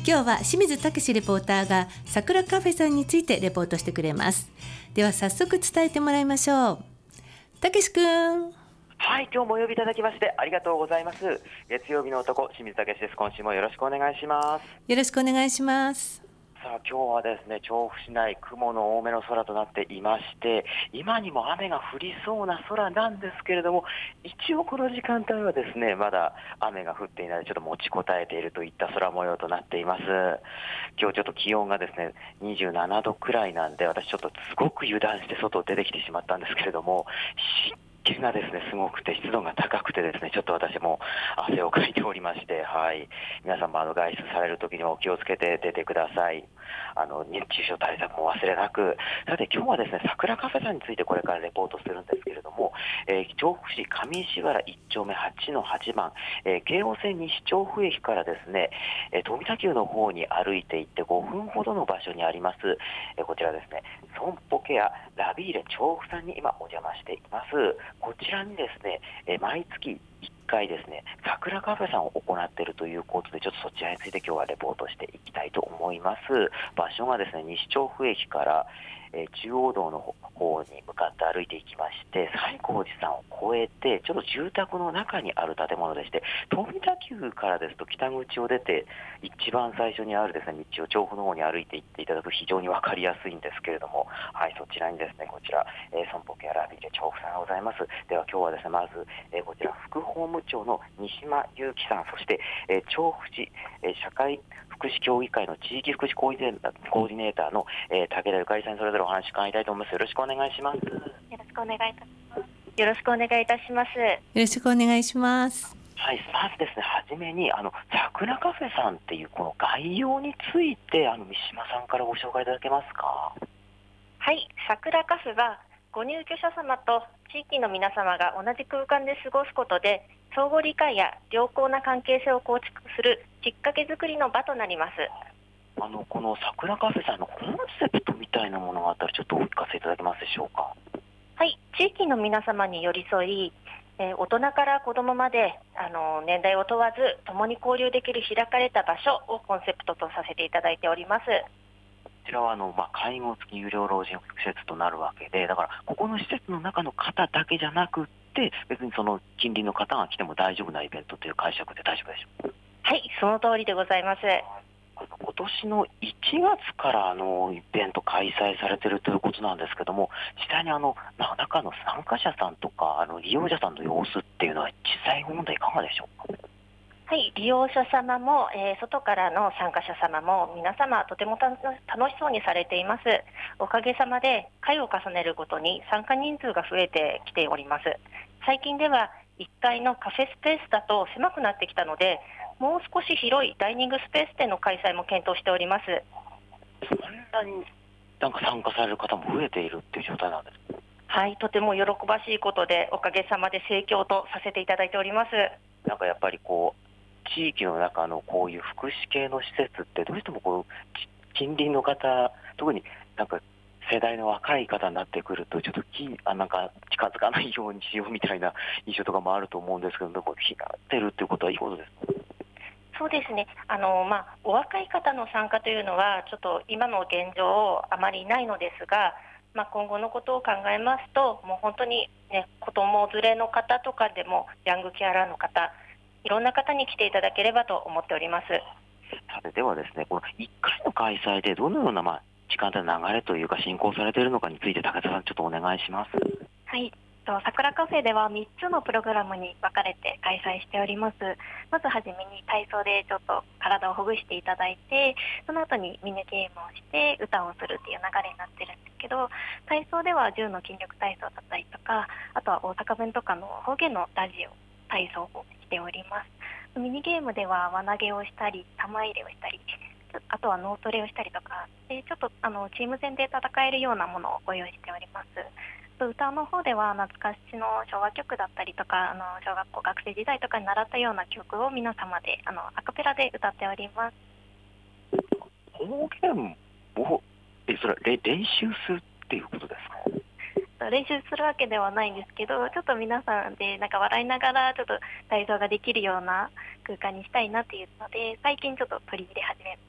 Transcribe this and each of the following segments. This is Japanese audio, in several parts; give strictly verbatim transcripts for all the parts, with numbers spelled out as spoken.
今日は清水武レポーターが桜カフェさんについてレポートしてくれます。では早速伝えてもらいましょう。武くん。 はい、今日もお呼びいただきましてありがとうございます。月曜日の男、清水武です。今週もよろしくお願いします。 よろしくお願いします。 さあ、今日はですね、調布市内雲の多めの空となっていまして、今にも雨が降りそうな空なんですけれども、一応この時間帯はですね、まだ雨が降っていないでちょっと持ちこたえているといった空模様となっています。今日ちょっと気温がですねにじゅうななどくらいなんで、私ちょっとすごく油断して外出てきてしまったんですけれども、湿気がですねすごくて湿度が高くてですね、ちょっと私も汗をかいておりまして、はい、皆さんもあの外出される時にはお気をつけて出てください。あの熱中症対策も忘れなく。さて今日はですね、桜カフェさんについてこれからレポートするんですけれども、えー、調布市上石原いっ丁目はちのはちばん、えー、京王線西調布駅からですね、えー、富田急の方に歩いていってごふんほどの場所にあります、えー、こちらですね、損保ケアラビーレ調布さんに今お邪魔しています。こちらにですね、えー、毎月いっかいですね、桜カフェさんを行っているということで、ちょっとそちらについて今日はレポートしていきたいと思います。場所がですね、西調布駅から、えー、中央道の方に向かって歩いていきまして、西光寺さんを越えてちょっと住宅の中にある建物でして、富田急からですと北口を出て一番最初にあるですね道を調布の方に歩いていっていただくと非常に分かりやすいんですけれども、はい、そちらにですねこちら、えー、損保ケアラビーレ調布さんがございます。では今日はですね、まず、えー、こちら副法務長の西間祐樹さん、そして、えー、調布市、えー、社会福祉協議会の地域福祉コーディネーターの、えー、武田ゆかりさんにそれぞれお話伺いたいと思います。よろしくお願いします。よろしくお願いいたします。よろしくお願いいたします。よろしくお願いします。 はい、まずですね、はじめにあの桜カフェさんっていうこの概要についてあの三島さんからご紹介いただけますか。 はい、桜カフェはご入居者様と地域の皆様が同じ空間で過ごすことで相互理解や良好な関係性を構築するきっかけ作りの場となります。 あのこの桜カフェさんのコンセプトみたいなものがあったらちょっとお聞かせいただけますでしょうか。 はい、地域の皆様に寄り添い、えー、大人から子どもまであの年代を問わず共に交流できる開かれた場所をコンセプトとさせていただいております。 こちらはあの、まあ、介護付き有料老人施設となるわけで、だからここの施設の中の方だけじゃなくって別にその近隣の方が来ても大丈夫なイベントという解釈で大丈夫でしょうか。 はい、その通りでございます。 あの今年のいちがつからあのイベント開催されているということなんですけども、実際にあの中の参加者さんとかあの利用者さんの様子っていうのは実際問題いかがでしょうか。 はい、利用者様も、えー、外からの参加者様も皆様とても楽しそうにされています。おかげさまで回を重ねるごとに参加人数が増えてきております。最近ではいっかいのカフェスペースだと狭くなってきたので、もう少し広いダイニングスペースでの開催も検討しております。 そんなになんか参加される方も増えているっていう状態なんですか。 はい、とても喜ばしいことでおかげさまで盛況とさせていただいております。 なんかやっぱりこう地域の中のこういう福祉系の施設ってどうしてもこう近隣の方、特になんか世代の若い方になってくるとちょっときあなんか近づかないようにしようみたいな印象とかもあると思うんですけど、こうひなってるっていうことはいいことですか。 そうですね、あの、まあ、お若い方の参加というのはちょっと今の現状あまりないのですが、まあ、今後のことを考えますともう本当に、ね、子ども連れの方とかでもヤングケアラーの方いろんな方に来ていただければと思っております。 さてではですね、このいっかいの開催でどのような、まあ、時間帯の流れというか進行されているのかについて武田さんちょっとお願いします。 はい、桜カフェではみっつのプログラムに分かれて開催しております。まずはじめに体操でちょっと体をほぐしていただいて、その後にミニゲームをして歌をするっていう流れになってるんですけど、体操ではじゅうの筋力体操だったりとか、あとは大阪弁とかの方言のラジオ体操をしております。ミニゲームでは輪投げをしたり玉入れをしたり、あとは脳トレをしたりとかで、ちょっとあのチーム戦で戦えるようなものをご用意しております。歌の方では懐かしの昭和曲だったりとか、あの小学校学生時代とかに習ったような曲を皆様であのアカペラで歌っております。 方言をえそれれ練習するっていうことですか。 練習するわけではないんですけど、ちょっと皆さんでなんか笑いながらちょっと体操ができるような空間にしたいなっていうので、最近ちょっと取り入れ始め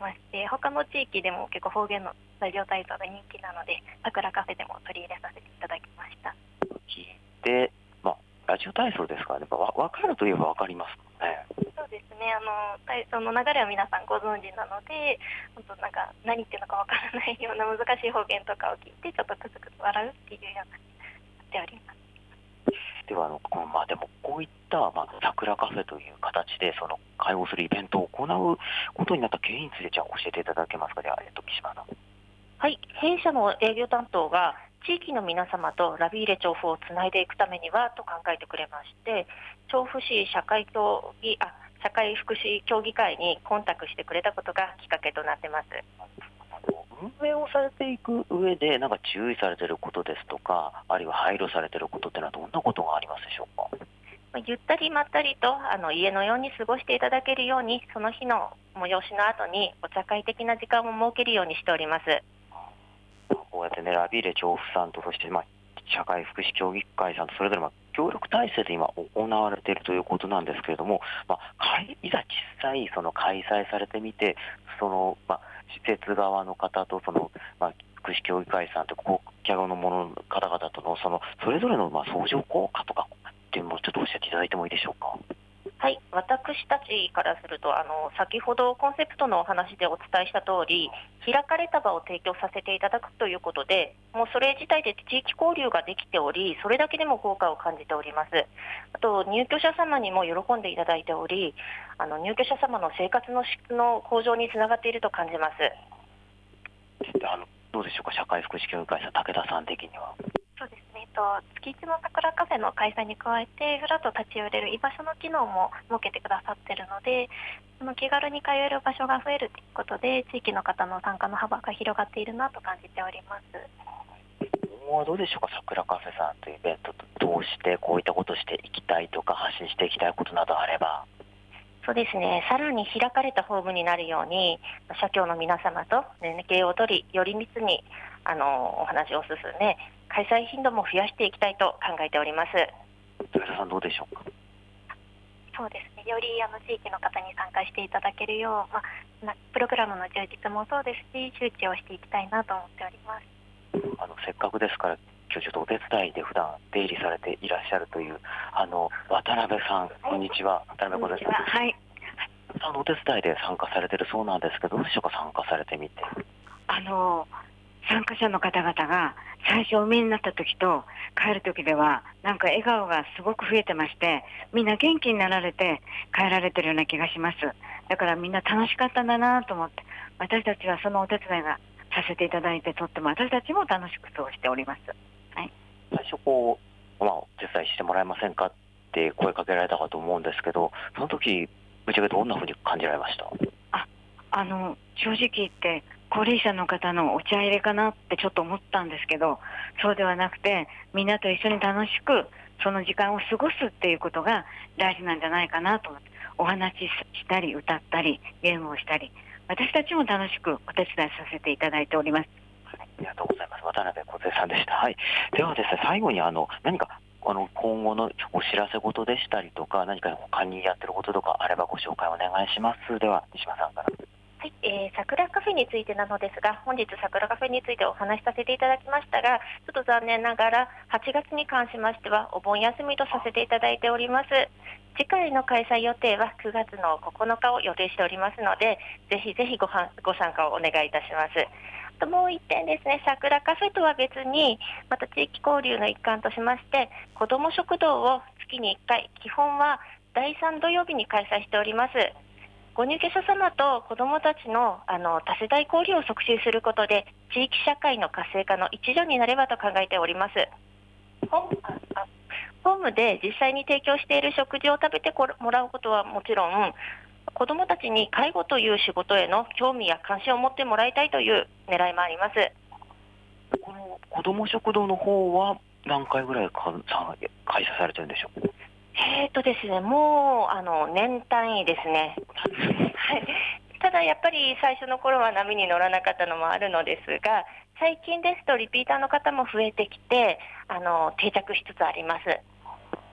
まして、他の地域でも結構方言のラジオ体操が人気なので、桜カフェでも取り入れさせていただきました。 聞いて、まあ、ラジオ体操ですからね、わ分かるといえば分かりますかね。 そうですね、あの体操の流れは皆さんご存知なので、本当なんか何言ってるのかわからないような難しい方言とかを聞いて、ちょっとクスクス笑うっていうようなやっております。 ではあの、まあ、でもこういった、まあ、桜カフェという形でその会合するイベントを行うことになった経緯についてじゃあ教えていただけますか。では、えっと、木島さん。 はい、弊社の営業担当が地域の皆様とラビーレ調布をつないでいくためにはと考えてくれまして、調布市社会協議あ社会福祉協議会にコンタクトしてくれたことがきっかけとなってます。 運営をされていく上でなんか注意されていることですとか、あるいは配慮されていることってのはどんなことがありますでしょうか。 ゆったりまったりとあの家のように過ごしていただけるように、その日の催しの後にお茶会的な時間を設けるようにしております。 こうやってね、ラビーレ調布さんと、そして、まあ、社会福祉協議会さんとそれぞれまあ協力体制で今行われているということなんですけれども、まあ、いざ実際その開催されてみて、その、まあ、施設側の方とその、まあ、福祉協議会さんと顧客のもの方々とのそのそれぞれのまあ相乗効果とかっていうのをちょっと教えていただいてもいいでしょうか。 はい、私たちからするとあの先ほどコンセプトのお話でお伝えした通り、開かれた場を提供させていただくということで、もうそれ自体で地域交流ができており、それだけでも効果を感じております。あと入居者様にも喜んでいただいており、あの入居者様の生活の質の向上につながっていると感じます。 あのどうでしょうか、社会福祉協議会さん、武田さん的には。 そうですね、えっと、月一の桜カフェの開催に加えて、ふらっと立ち寄れる居場所の機能も設けてくださっているので、その気軽に通える場所が増えるということで、地域の方の参加の幅が広がっているなと感じております。 今後はどうでしょうか、桜カフェさんというイベントと通して、こういったことをしていきたいとか、発信していきたいことなどあれば。 そうですね、さらに開かれたホームになるように、社協の皆様と連携を取り、より密にあのお話を進め、開催頻度も増やしていきたいと考えております。 武田さん、どうでしょうか。 そうですね、よりあの地域の方に参加していただけるよう、まあ、なプログラムの充実もそうですし、周知をしていきたいなと思っております。 あのせっかくですから今日ちょっとお手伝いで普段出入りされていらっしゃるというあの渡辺さん、こんにちは。渡辺ございます。 はい。 あのお手伝いで参加されてるそうなんですけど、どうでしょうか、参加されてみて。 あの参加者の方々が最初お見えになった時と帰る時ではなんか笑顔がすごく増えてまして、みんな元気になられて帰られてるような気がします。だからみんな楽しかったんだなと思って、私たちはそのお手伝いがさせていただいて、とっても私たちも楽しく過ごしております。はい、 最初こう、まあ、お手伝いしてもらえませんかって声かけられたかと思うんですけど、その時ぶっちゃけどんなふうに感じられました？ ああの正直言って高齢者の方のお茶入れかなってちょっと思ったんですけど、そうではなくて、みんなと一緒に楽しくその時間を過ごすっていうことが大事なんじゃないかなと思って、お話ししたり歌ったりゲームをしたり、私たちも楽しくお手伝いさせていただいております。 はい、ありがとうございます。渡辺梢さんでした。はい、ではですね、最後にあの何かあの今後のお知らせ事でしたりとか、何か他にやってることとかあればご紹介お願いします。では西間さんから。 はい、えー、桜カフェについてなのですが、本日桜カフェについてお話しさせていただきましたが、ちょっと残念ながらはちがつに関しましてはお盆休みとさせていただいております。次回の開催予定はくがつのここのかを予定しておりますので、ぜひぜひ ご, はご参加をお願いいたします。あともう一点ですね、桜カフェとは別にまた地域交流の一環としまして、子ども食堂を月にいっかい、基本はだいさん土曜日に開催しております。ご入居者様と子どもたち の, あの多世代交流を促進することで、地域社会の活性化の一助になればと考えております。ホームで実際に提供している食事を食べてもらうことはもちろん、子どもたちに介護という仕事への興味や関心を持ってもらいたいという狙いもあります。 この子ども食堂の方は何回ぐらいか開催されてるんでしょうか？ えーとですね、もうあの年単位ですね。ただやっぱり最初の頃は波に乗らなかったのもあるのですが、最近ですとリピーターの方も増えてきて、あの定着しつつあります。 ありがとうご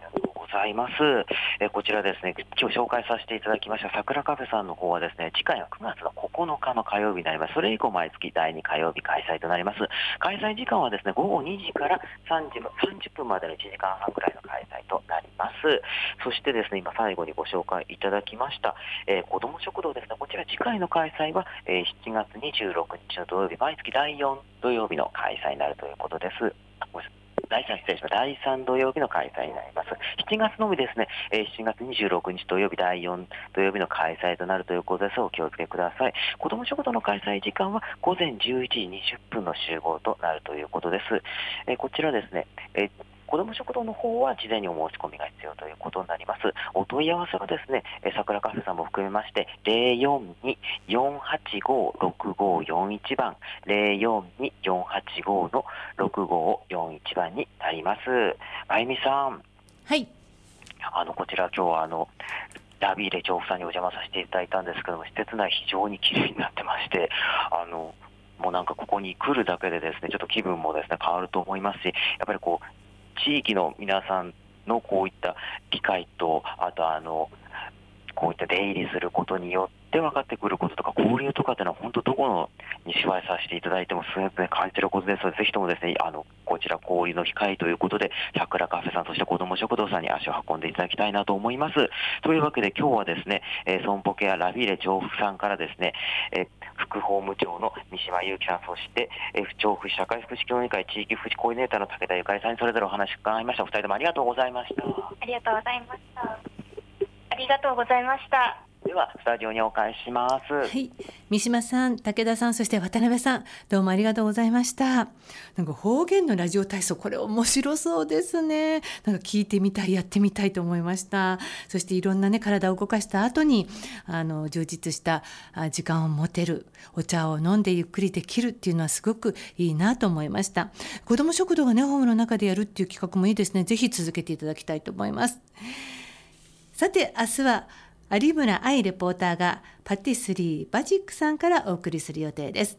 ざいます。えーこちらですね、今日紹介させていただきました桜カフェさんの方はですね、次回はくがつのここのかの火曜日になります。それ以降毎月だいに火曜日開催となります。開催時間はですね、ごごにじからさんじゅっぷんまでのいちじかんはんくらいの開催となります。そしてですね、今最後にご紹介いただきました、えー、子ども食堂ですね、こちら次回の開催は、えー、しちがつにじゅうろくにちの土曜日、毎月だいよん土曜日の開催になるということです。ごめんなさい、だいさん、失礼しました。だいさん土曜日の開催になります。しちがつのみですね、えー、しちがつにじゅうろくにち土曜日、だいよん土曜日の開催となるということです。お気をつけください。子ども食堂の開催時間はごぜんじゅういちじにじゅっぷんの集合となるということです。えー、こちらですね、えー子ども食堂の方は事前にお申し込みが必要ということになります。お問い合わせはですね、えー桜カフェさんも含めまして、ゼロよんに よんはちご ろくごよんいちばん、ゼロよんに よんはちご のろくごよんいちばんになります。まゆみさん、 はい。 あの、こちら今日はあの、ラビーレ調布さんにお邪魔させていただいたんですけども、施設内非常に綺麗になってまして、あの、もうなんかここに来るだけでですね、ちょっと気分もですね、変わると思いますし、やっぱりこう、地域の皆さんのこういった理解と、あとあの、こういった出入りすることによって分かってくることとか、交流とかっていうのは本当どこのに取材させていただいてもすごく感じていることですので、ぜひともですね、あの、こちら交流の機会ということで、桜カフェさん、そして子ども食堂さんに足を運んでいただきたいなと思います。というわけで今日はですね、えー、損保ケアラビーレ調布さんからですね、えー副法務長の三島祐樹さん、そして、えー、調布市社会福祉協議会地域福祉コーディネーターの武田ゆかりさんにそれぞれお話を伺いました。お二人ともありがとうございました。 ありがとうございました。 ありがとうございました。 ではスタジオにお返しします。 はい、三島さん、武田さん、そして渡辺さん、どうもありがとうございました。なんか方言のラジオ体操、これ面白そうですね。なんか聞いてみたい、やってみたいと思いました。そしていろんなね、体を動かした後にあの充実したあ時間を持てる、お茶を飲んでゆっくりできるっていうのはすごくいいなと思いました。子ども食堂がね、ホームの中でやるっていう企画もいいですね。ぜひ続けていただきたいと思います。さて、明日は有村愛レポーターがパティスリーバジックさんからお送りする予定です。